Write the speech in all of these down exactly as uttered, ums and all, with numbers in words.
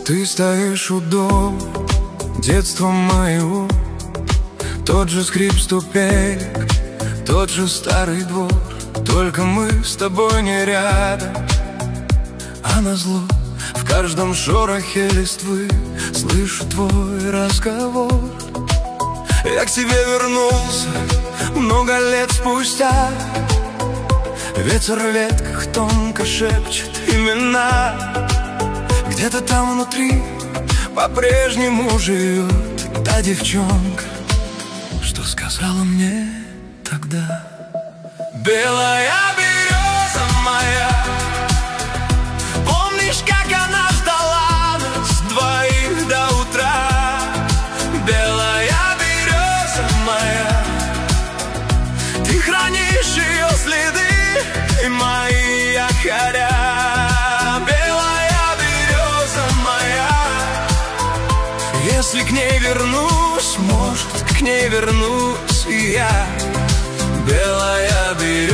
Ты стоишь у дома, детства моего, тот же скрип ступенек, тот же старый двор. Только мы с тобой не рядом, а назло в каждом шорохе листвы слышу твой разговор. Я к тебе вернулся много лет спустя. Ветер в ветках тонко шепчет имена. Где-то там внутри по-прежнему живет та девчонка, что сказала мне тогда: белая береза моя, помнишь, как она ждала нас двоих до утра? Белая береза моя, ты хранишь ее следы и мои якоря. Белая береза моя, если к ней вернусь, может, к ней вернусь и я. Белая береза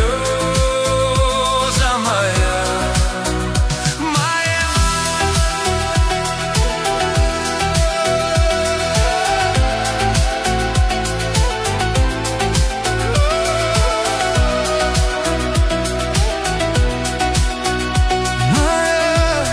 моя, моя. Моя.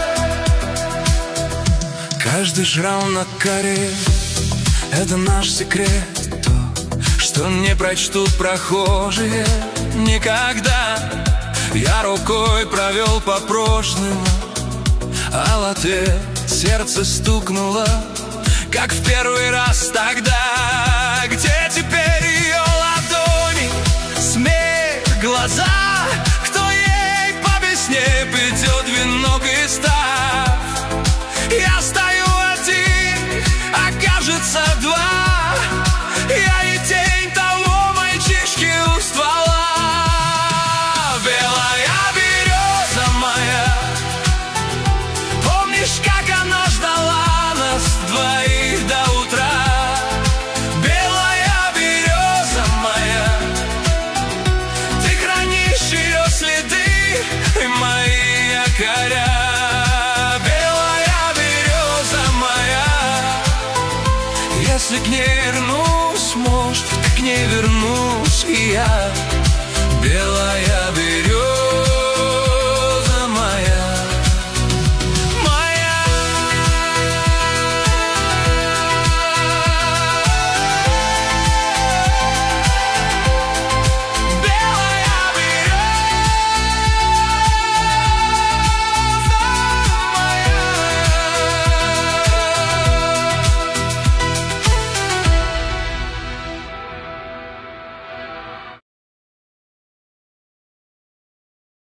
Каждый шрам на коре — это наш секрет, что не прочтут прохожие никогда. Я рукой провел по прошлым, а латте сердце стукнуло, как в первый раз тогда. Где теперь ее ладони, смех, глаза? Кто ей по весне плетет венок из став? Я стою один, а кажется два. Я и тень того мальчишки у ствола. Белая береза моя, помнишь, как она ждала нас двоих до утра? Белая береза моя, ты хранишь ее следы и мои якоря. Белая береза моя, если к ней вернусь, может, к ней вернусь и я. Белая береза.